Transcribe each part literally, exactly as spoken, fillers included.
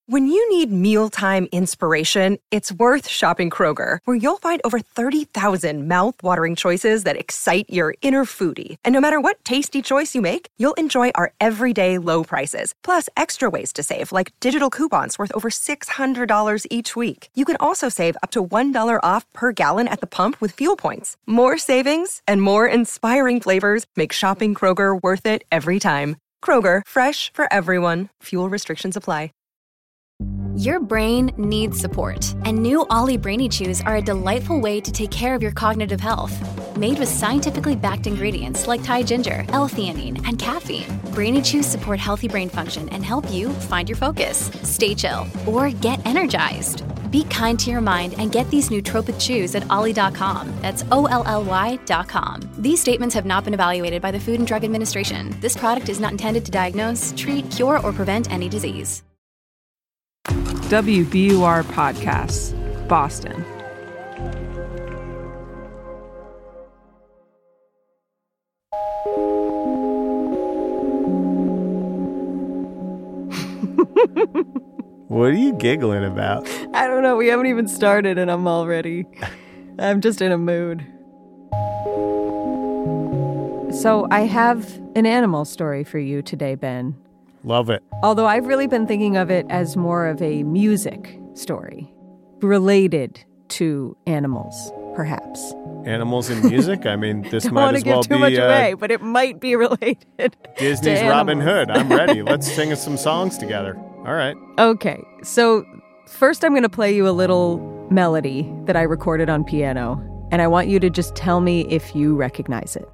When you need mealtime inspiration, it's worth shopping Kroger, where you'll find over thirty thousand mouth-watering choices that excite your inner foodie. And no matter what tasty choice you make, you'll enjoy our everyday low prices, plus extra ways to save, like digital coupons worth over six hundred dollars each week. You can also save up to one dollar off per gallon at the pump with fuel points. More savings and more inspiring flavors make shopping Kroger worth it every time. Kroger, fresh for everyone. Fuel restrictions apply. Your brain needs support, and new Ollie Brainy Chews are a delightful way to take care of your cognitive health. Made with scientifically backed ingredients like Thai ginger, L-theanine, and caffeine, Brainy Chews support healthy brain function and help you find your focus, stay chill, or get energized. Be kind to your mind and get these nootropic chews at ollie dot com. That's O L L Y dot com. These statements have not been evaluated by the Food and Drug Administration. This product is not intended to diagnose, treat, cure, or prevent any disease. W B U R Podcasts, Boston. What are you giggling about? I don't know. We haven't even started and I'm already... I'm just in a mood. So I have an animal story for you today, Ben. Love it. Although I've really been thinking of it as more of a music story, related to animals, perhaps. Animals and music? I mean, this Don't might want to as give well too be much uh, away, but it might be related. Disney's to Robin animals. Hood. I'm ready. Let's sing us some songs together. All right. Okay, so first I'm going to play you a little melody that I recorded on piano, and I want you to just tell me if you recognize it.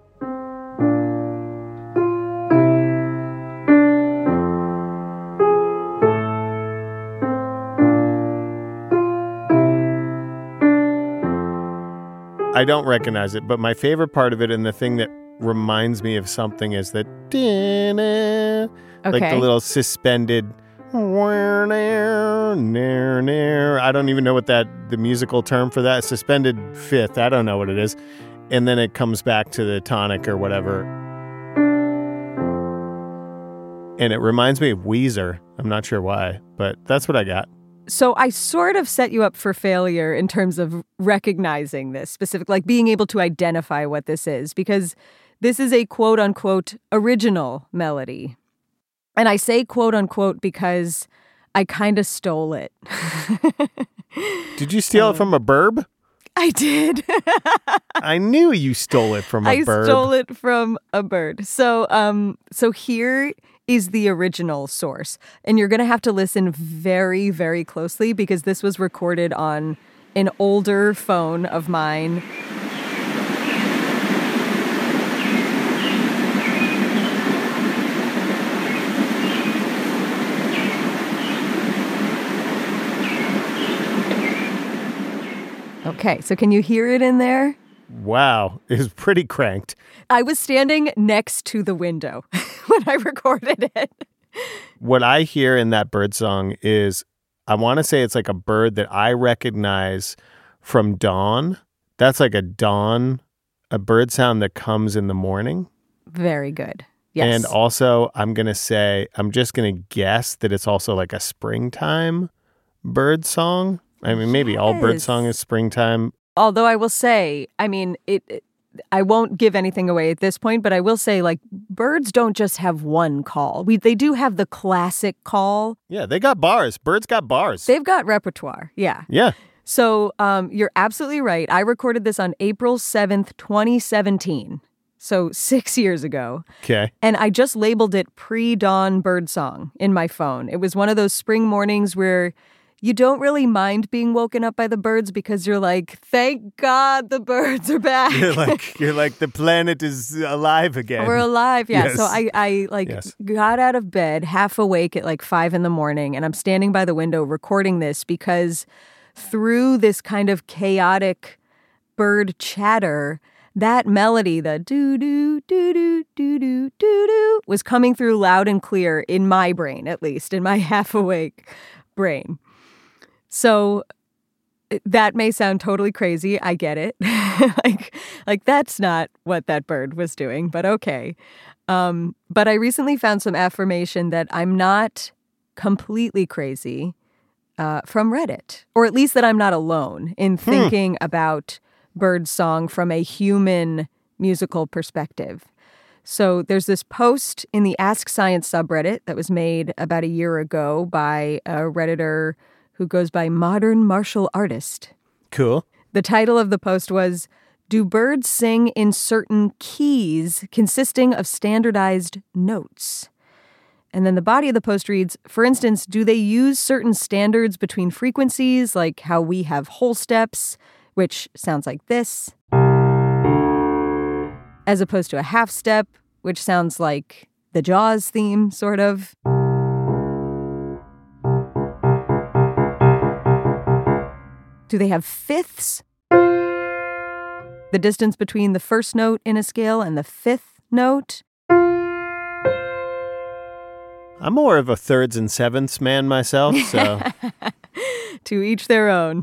I don't recognize it, but my favorite part of it and the thing that reminds me of something is that Okay. like the little suspended I don't even know what that the musical term for that suspended fifth. I don't know what it is. And then it comes back to the tonic or whatever. And it reminds me of Weezer. I'm not sure why, but that's what I got. So I sort of set you up for failure in terms of recognizing this specific, like being able to identify what this is, because this is a quote unquote original melody. And I say quote unquote because I kind of stole it. Did you steal um, it from a burb? I did. I knew you stole it from a I burb. stole it from a bird. So, um, so here is the original source. And you're going to have to listen very, very closely because this was recorded on an older phone of mine. Okay, so can you hear it in there? Wow, it was pretty cranked. I was standing next to the window when I recorded it. What I hear in that bird song is, I want to say it's like a bird that I recognize from dawn. That's like a dawn, a bird sound that comes in the morning. Very good. Yes. And also, I'm going to say, I'm just going to guess that it's also like a springtime bird song. I mean, maybe all bird Yes. song is springtime. Although I will say, I mean, it, it. I won't give anything away at this point, but I will say, like, birds don't just have one call. We They do have the classic call. Yeah, they got bars. Birds got bars. They've got repertoire. Yeah. Yeah. So um, you're absolutely right. I recorded this on April seventh, twenty seventeen. So six years ago. Okay. And I just labeled it pre-dawn bird song in my phone. It was one of those spring mornings where you don't really mind being woken up by the birds because you're like, thank God the birds are back. You're like, you're like, the planet is alive again. We're alive, yeah. Yes. So I, I like Yes. got out of bed half awake at like five in the morning, and I'm standing by the window recording this because through this kind of chaotic bird chatter, that melody, the doo-doo, doo-doo, doo-doo, doo-doo, was coming through loud and clear in my brain, at least, in my half-awake brain. So that may sound totally crazy. I get it. like, like that's not what that bird was doing, but okay. Um, but I recently found some affirmation that I'm not completely crazy uh, from Reddit, or at least that I'm not alone in thinking hmm. about birdsong from a human musical perspective. So there's this post in the Ask Science subreddit that was made about a year ago by a Redditor who goes by Modern Martial Artist. Cool. The title of the post was, "Do birds sing in certain keys consisting of standardized notes?" And then the body of the post reads, "For instance, do they use certain standards between frequencies, like how we have whole steps, which sounds like this, as opposed to a half step, which sounds like the Jaws theme, sort of? Do they have fifths? The distance between the first note in a scale and the fifth note?" I'm more of a thirds and sevenths man myself, so. To each their own.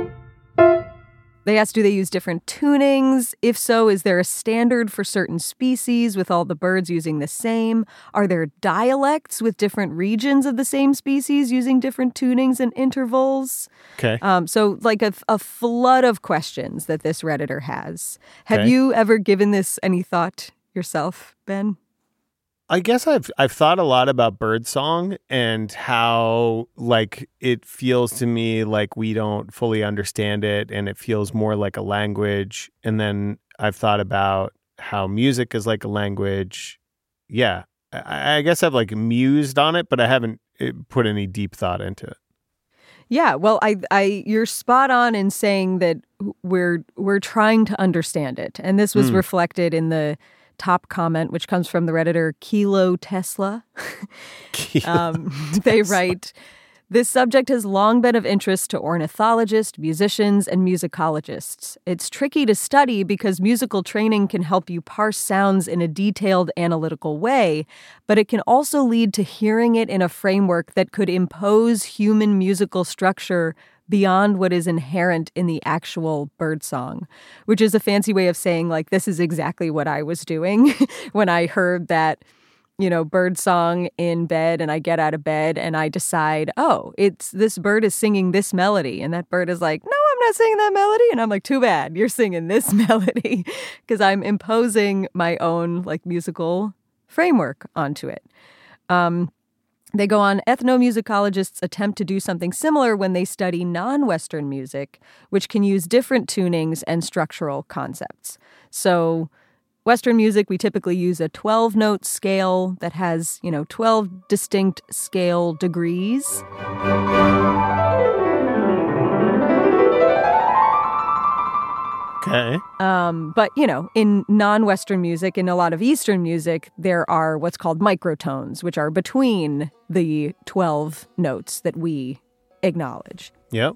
They asked, do they use different tunings? If so, is there a standard for certain species with all the birds using the same? Are there dialects with different regions of the same species using different tunings and intervals? Okay. Um, so like a, a flood of questions that this Redditor has. Have Okay. you ever given this any thought yourself, Ben? I guess I've I've thought a lot about birdsong and how like it feels to me like we don't fully understand it and it feels more like a language. And then I've thought about how music is like a language. Yeah, I, I guess I've like mused on it, but I haven't put any deep thought into it. Yeah, well, I, I, you're spot on in saying that we're we're trying to understand it, and this was mm. reflected in the top comment, which comes from the Redditor Kilo Tesla. Kilo um, Tesla. They write, "This subject has long been of interest to ornithologists, musicians, and musicologists. It's tricky to study because musical training can help you parse sounds in a detailed analytical way, but it can also lead to hearing it in a framework that could impose human musical structure beyond what is inherent in the actual birdsong," which is a fancy way of saying, like, this is exactly what I was doing when I heard that, you know, birdsong in bed, and I get out of bed and I decide, oh, it's this bird is singing this melody. And that bird is like, no, I'm not singing that melody. And I'm like, too bad, you're singing this melody, because I'm imposing my own like musical framework onto it. Um, They go on, ethnomusicologists attempt to do something similar when they study non-Western music, which can use different tunings and structural concepts. So Western music, we typically use a twelve-note scale that has, you know, twelve distinct scale degrees. Okay. Um, but, you know, in non-Western music, in a lot of Eastern music, there are what's called microtones, which are between the twelve notes that we acknowledge. Yep.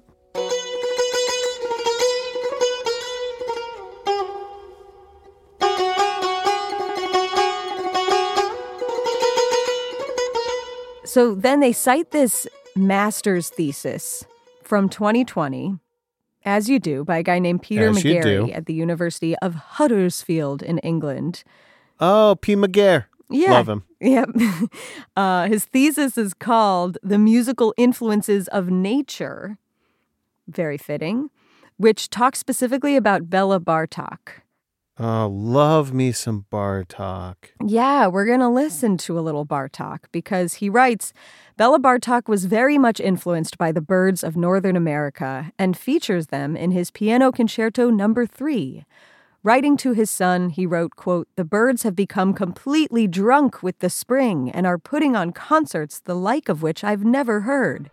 So then they cite this master's thesis from twenty twenty, as you do, by a guy named Peter As you do. McGarry at the University of Huddersfield in England. Oh, P. McGarry. Yeah. Love him. Yep. Uh, his thesis is called The Musical Influences of Nature, very fitting, which talks specifically about Bela Bartok. Oh, love me some Bartok. Yeah, we're going to listen to a little Bartok because he writes, Bela Bartok was very much influenced by the birds of Northern America and features them in his Piano Concerto Number Three. Writing to his son, he wrote, quote, "The birds have become completely drunk with the spring and are putting on concerts the like of which I've never heard."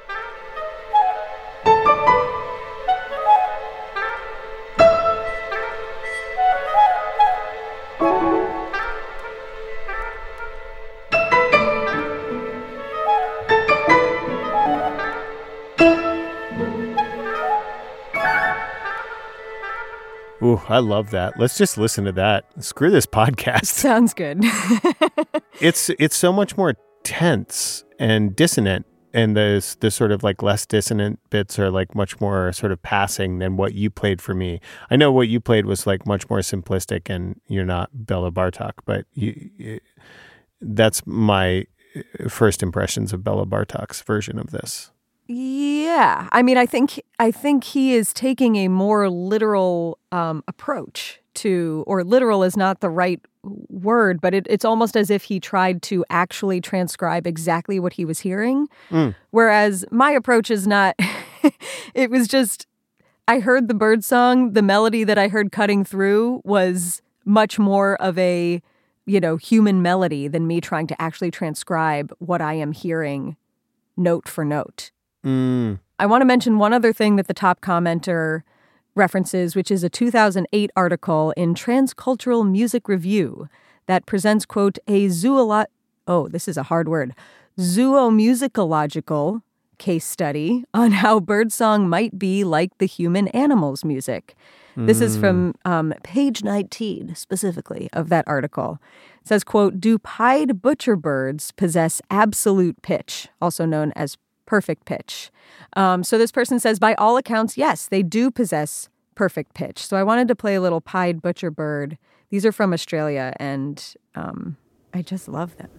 Ooh, I love that. Let's just listen to that. Screw this podcast. Sounds good. It's it's so much more tense and dissonant, and the the sort of like less dissonant bits are like much more sort of passing than what you played for me. I know what you played was like much more simplistic, and you're not Bela Bartok, but you, you, that's my first impressions of Bela Bartok's version of this. Yeah. I mean, I think I think he is taking a more literal um, approach to, or literal is not the right word, but it, it's almost as if he tried to actually transcribe exactly what he was hearing. Mm. Whereas my approach is not, it was just, I heard the bird song, the melody that I heard cutting through was much more of a, you know, human melody than me trying to actually transcribe what I am hearing note for note. Mm. I want to mention one other thing that the top commenter references, which is a two thousand eight article in Transcultural Music Review that presents, quote, a zoolo- oh, this is a hard word, zoomusicological case study on how birdsong might be like the human animal's music. Mm. This is from um, page nineteen, specifically, of that article. It says, quote, do pied butcherbirds possess absolute pitch, also known as perfect pitch? Um, so this person says, by all accounts, yes, they do possess perfect pitch. So I wanted to play a little pied butcherbird. These are from Australia, and um, I just love them.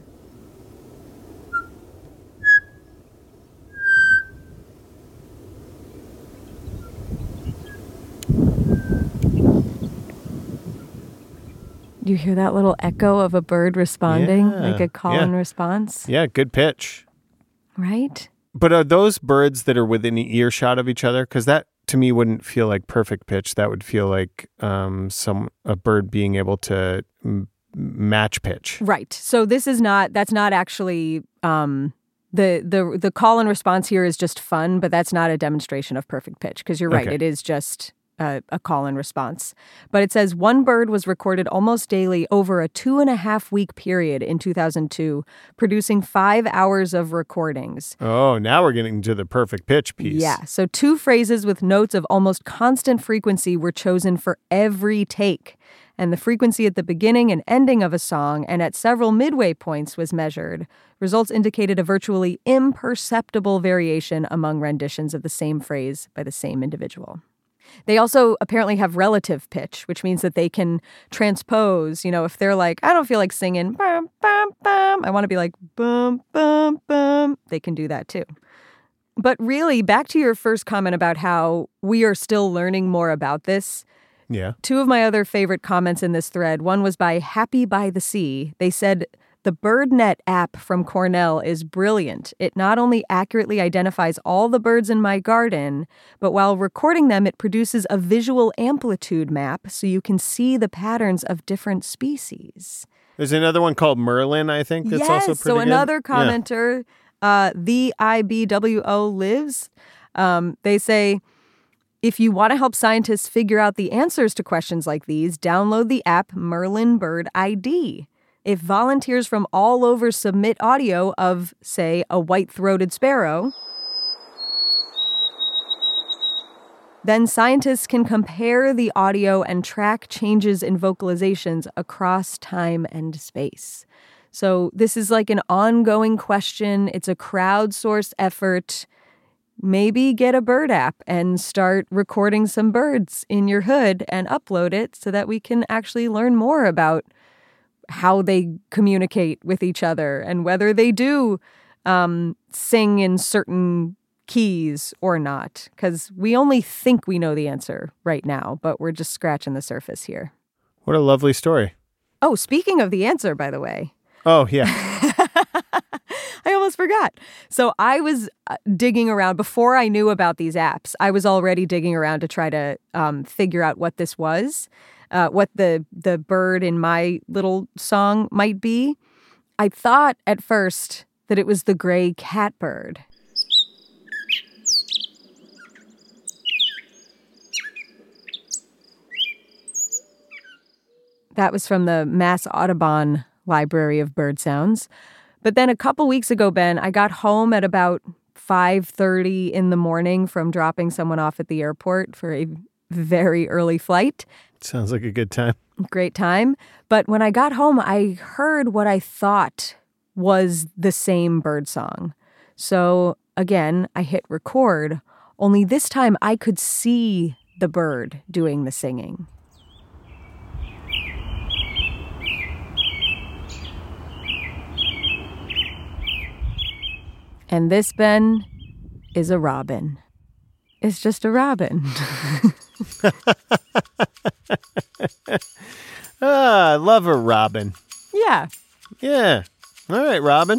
Do you hear that little echo of a bird responding, yeah, like a call yeah. and response? Yeah, good pitch. Right? But are those birds that are within earshot of each other? Because that, to me, wouldn't feel like perfect pitch. That would feel like um, some a bird being able to m- match pitch. Right. So this is not, that's not actually, um, the, the, the call and response here is just fun, but that's not a demonstration of perfect pitch. Because you're right, Okay. it is just a, a call and response. But it says one bird was recorded almost daily over a two and a half week period in two thousand two, producing five hours of recordings. Oh, now we're getting to the perfect pitch piece. Yeah. So two phrases with notes of almost constant frequency were chosen for every take. And the frequency at the beginning and ending of a song and at several midway points was measured. Results indicated a virtually imperceptible variation among renditions of the same phrase by the same individual. They also apparently have relative pitch, which means that they can transpose. You know, if they're like, I don't feel like singing, bum, bum, bum, I want to be like, bum, bum, bum, they can do that too. But really, back to your first comment about how we are still learning more about this. Yeah. Two of my other favorite comments in this thread, one was by Happy by the Sea. They said, the BirdNet app from Cornell is brilliant. It not only accurately identifies all the birds in my garden, but while recording them, it produces a visual amplitude map so you can see the patterns of different species. There's another one called Merlin, I think, that's yes, also pretty so good. another commenter, yeah. uh, the I B W O lives, um, they say, if you want to help scientists figure out the answers to questions like these, download the app Merlin Bird I D. If volunteers from all over submit audio of, say, a white-throated sparrow, then scientists can compare the audio and track changes in vocalizations across time and space. So this is like an ongoing question. It's a crowdsourced effort. Maybe get a bird app and start recording some birds in your hood and upload it so that we can actually learn more about how they communicate with each other and whether they do um, sing in certain keys or not. Because we only think we know the answer right now, but we're just scratching the surface here. What a lovely story. Oh, speaking of the answer, by the way. Oh, yeah. I almost forgot. So I was uh, digging around before I knew about these apps. I was already digging around to try to um, figure out what this was. Uh, what the the bird in my little song might be. I thought at first that it was the gray catbird. That was from the Mass Audubon Library of Bird Sounds. But then a couple weeks ago, Ben, I got home at about five thirty in the morning from dropping someone off at the airport for a very early flight. Sounds like a good time. Great time. But when I got home, I heard what I thought was the same bird song. So again, I hit record, only this time I could see the bird doing the singing. And this, Ben, is a robin. It's just a robin. Ah, I love a robin. Yeah. Yeah. All right, Robin.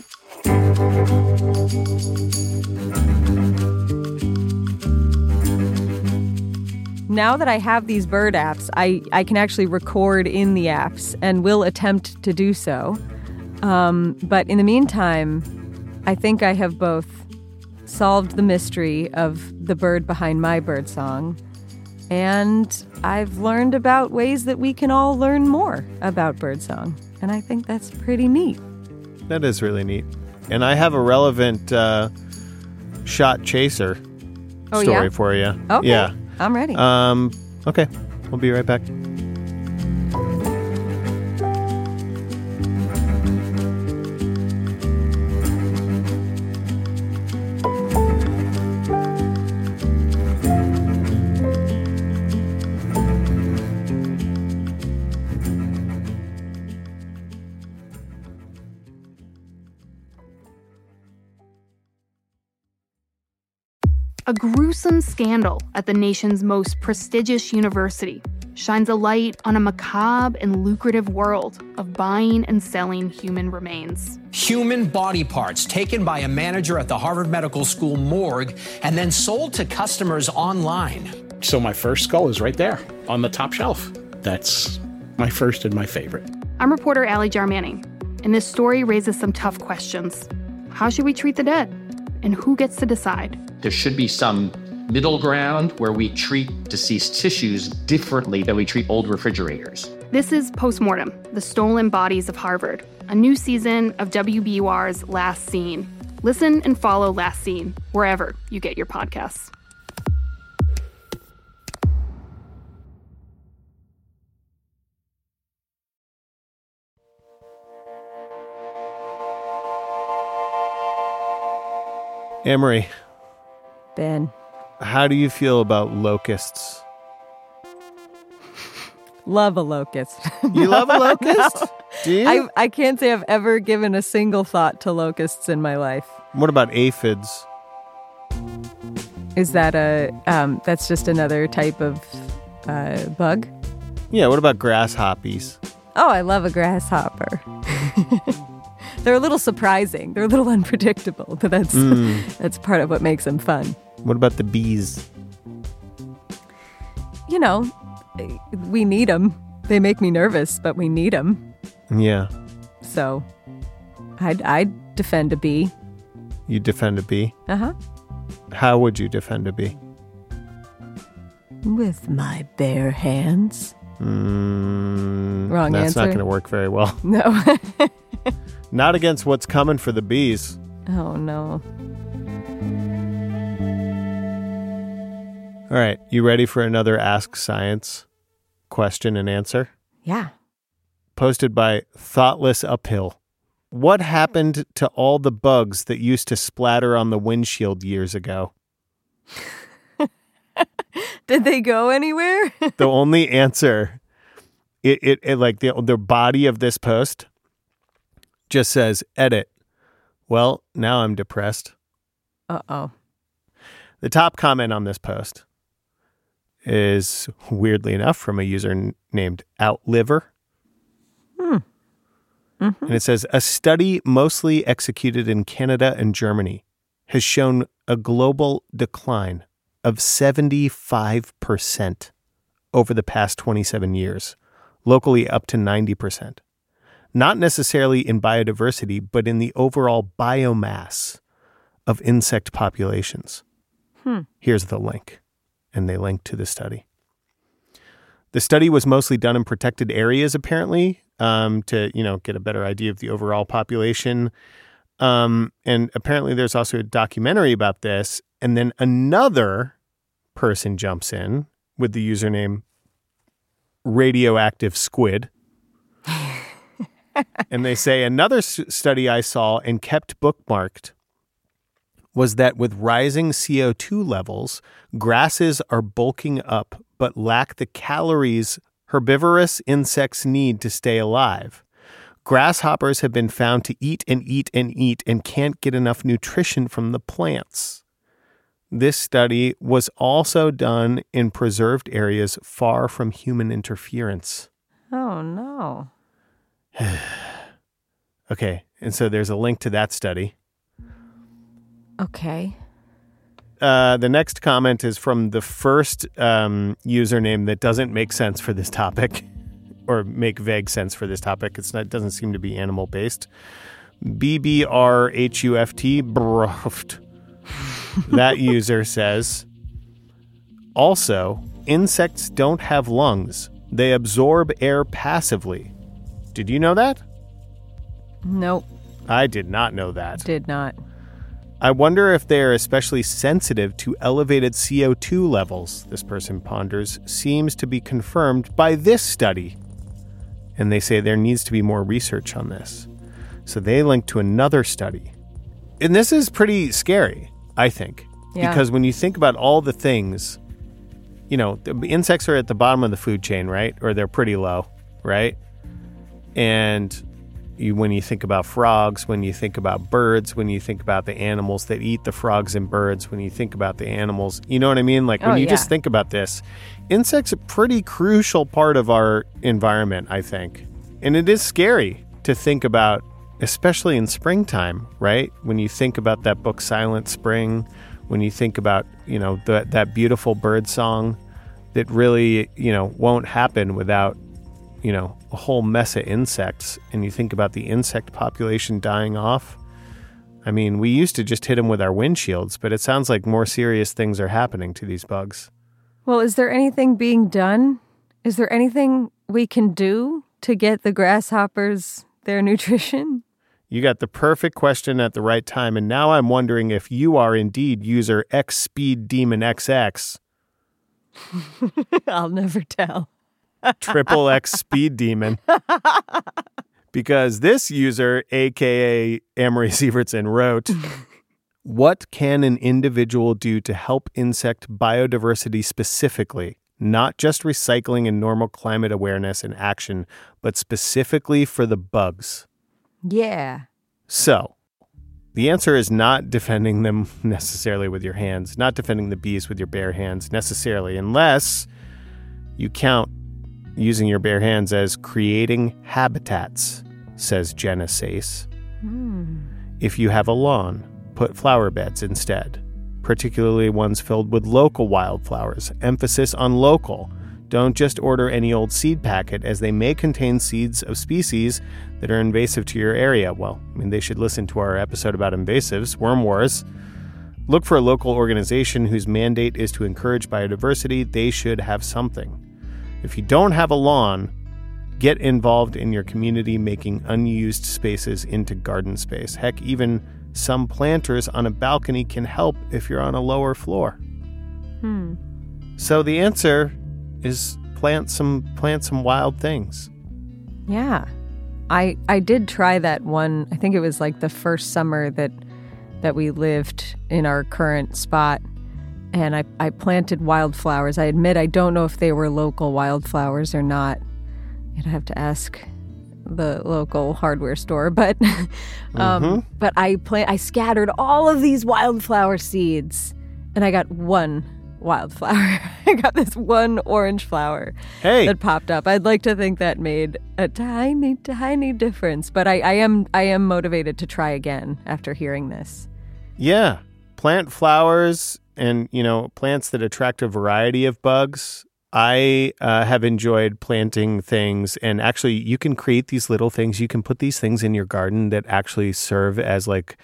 Now that I have these bird apps, I, I can actually record in the apps and will attempt to do so. Um, but in the meantime, I think I have both solved the mystery of the bird behind my bird song, and I've learned about ways that we can all learn more about birdsong. And I think that's pretty neat. That is really neat. And I have a relevant uh, shot chaser oh, story yeah? for you. Okay. Yeah. I'm ready. Um, okay. We'll be right back. A gruesome scandal at the nation's most prestigious university shines a light on a macabre and lucrative world of buying and selling human remains. Human body parts taken by a manager at the Harvard Medical School morgue and then sold to customers online. So my first skull is right there on the top shelf. That's my first and my favorite. I'm reporter Allie Jarmanning, and this story raises some tough questions. How should we treat the dead? And who gets to decide? There should be some middle ground where we treat deceased tissues differently than we treat old refrigerators. This is Postmortem, The Stolen Bodies of Harvard, a new season of W B U R's Last Scene. Listen and follow Last Scene wherever you get your podcasts. Amory, Ben. how do you feel about locusts? Love a locust. You love a locust? Do you? I, I can't say I've ever given a single thought to locusts in my life. What about aphids? Is that a, um, that's just another type of uh, bug? Yeah, what about grasshoppies? Oh, I love a grasshopper. They're a little surprising. They're a little unpredictable, but that's mm. that's part of what makes them fun. What about the bees? You know, we need them. They make me nervous, but we need them. Yeah. So, I'd, I'd defend a bee. You defend a bee? Uh-huh. How would you defend a bee? With my bare hands. Mm, Wrong that's answer. That's not going to work very well. No. Not against what's coming for the bees. Oh, no. All right. You ready for another Ask Science question and answer? Yeah. Posted by Thoughtless Uphill. What happened to all the bugs that used to splatter on the windshield years ago? Did they go anywhere? The only answer, it, it, it like the, the body of this post just says, edit. Well, now I'm depressed. Uh-oh. The top comment on this post is, weirdly enough, from a user n- named Outliver. Hmm. Mm-hmm. And it says, a study mostly executed in Canada and Germany has shown a global decline of seventy-five percent over the past twenty-seven years, locally up to ninety percent. Not necessarily in biodiversity, but in the overall biomass of insect populations. Hmm. Here's the link, and they link to the study. The study was mostly done in protected areas, apparently, um, to, you know, get a better idea of the overall population. Um, and apparently there's also a documentary about this. And then another person jumps in with the username Radioactive Squid. And they say, another s- study I saw and kept bookmarked was that with rising C O two levels, grasses are bulking up but lack the calories herbivorous insects need to stay alive. Grasshoppers have been found to eat and eat and eat and can't get enough nutrition from the plants. This study was also done in preserved areas far from human interference. Oh, no. Okay, and so there's a link to that study. Okay. Uh, the next comment is from the first um, username that doesn't make sense for this topic, or make vague sense for this topic. It's not, it doesn't seem to be animal-based. B B R H U F T, bruft. That user says, also, insects don't have lungs. They absorb air passively. Did you know that? Nope. I did not know that. Did not. I wonder if they are especially sensitive to elevated C O two levels, this person ponders, seems to be confirmed by this study. And they say there needs to be more research on this. So they link to another study. And this is pretty scary, I think. Yeah. Because when you think about all the things, you know, the insects are at the bottom of the food chain, right? Or they're pretty low, right? And you, when you think about frogs, when you think about birds, when you think about the animals that eat the frogs and birds, when you think about the animals, you know what I mean? Like when oh, you yeah. just think about this, insects are a pretty crucial part of our environment, I think. And it is scary to think about, especially in springtime, right? When you think about that book, Silent Spring, when you think about, you know, the, that beautiful bird song that really, you know, won't happen without, you know, a whole mess of insects, and you think about the insect population dying off. I mean, we used to just hit them with our windshields, but it sounds like more serious things are happening to these bugs. Well, is there anything being done? Is there anything we can do to get the grasshoppers their nutrition? You got the perfect question at the right time, and now I'm wondering if you are indeed user X Speed Demon X X. I'll never tell. Triple X Speed Demon. Because this user, a k a. Amory Sievertson, wrote, what can an individual do to help insect biodiversity specifically? Not just recycling and normal climate awareness and action, but specifically for the bugs. Yeah. So, the answer is not defending them necessarily with your hands, not defending the bees with your bare hands necessarily, unless you count using your bare hands as creating habitats, says Jenna Sace. Hmm. If you have a lawn, put flower beds instead, particularly ones filled with local wildflowers. Emphasis on local. Don't just order any old seed packet, as they may contain seeds of species that are invasive to your area. Well, I mean, they should listen to our episode about invasives, Worm Wars. Look for a local organization whose mandate is to encourage biodiversity. They should have something. If you don't have a lawn, get involved in your community making unused spaces into garden space. Heck, even some planters on a balcony can help if you're on a lower floor. Hmm. So the answer is plant some plant some wild things. Yeah. I I did try that one. I think it was like the first summer that that we lived in our current spot. And I, I planted wildflowers. I admit I don't know if they were local wildflowers or not. You'd have to ask the local hardware store. But um, mm-hmm. but I plant I scattered all of these wildflower seeds, and I got one wildflower. I got this one orange flower hey. that popped up. I'd like to think that made a tiny, tiny difference. But I, I am I am motivated to try again after hearing this. Yeah. Plant flowers and, you know, plants that attract a variety of bugs. I uh, have enjoyed planting things, and actually you can create these little things. You can put these things in your garden that actually serve as like,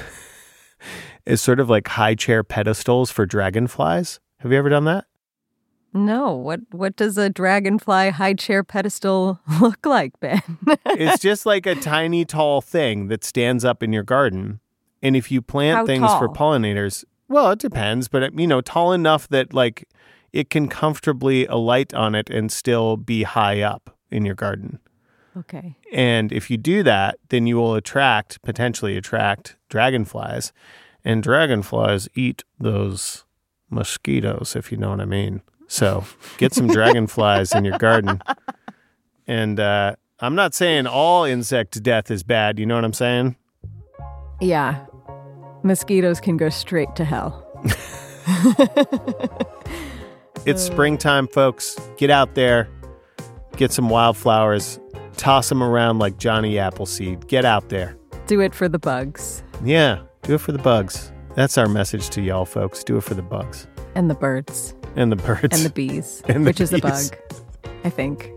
as sort of like high chair pedestals for dragonflies. Have you ever done that? No. What what does a dragonfly high chair pedestal look like, Ben? It's just like a tiny tall thing that stands up in your garden. And if you plant How things tall? for pollinators, well, it depends, but, you know, tall enough that, like, it can comfortably alight on it and still be high up in your garden. Okay. And if you do that, then you will attract, potentially attract dragonflies. And dragonflies eat those mosquitoes, if you know what I mean. So get some dragonflies in your garden. And uh, I'm not saying all insect death is bad. You know what I'm saying? Yeah. Mosquitoes can go straight to hell. It's springtime, folks. Get out there. Get some wildflowers. Toss them around like Johnny Appleseed. Get out there. Do it for the bugs. Yeah, do it for the bugs. That's our message to y'all, folks. Do it for the bugs. And the birds. And the birds. And the bees. And the which is the bees. bug, I think.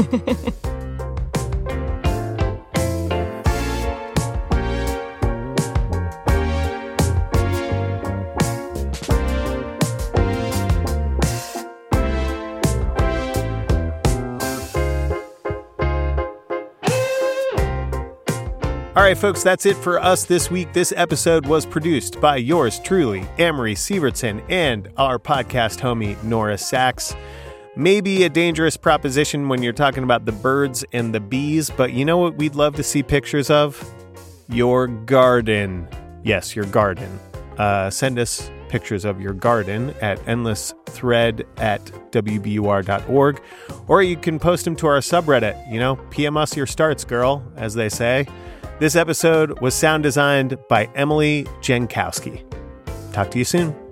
All right, folks, that's it for us this week. This episode was produced by yours truly, Amory Sievertson, and our podcast homie, Nora Sachs. Maybe a dangerous proposition when you're talking about the birds and the bees, but you know what we'd love to see pictures of? Your garden. Yes, your garden. Uh, send us pictures of your garden at endlessthread at w b u r dot org, or you can post them to our subreddit. You know, P M us your starts, girl, as they say. This episode was sound designed by Emily Jankowski. Talk to you soon.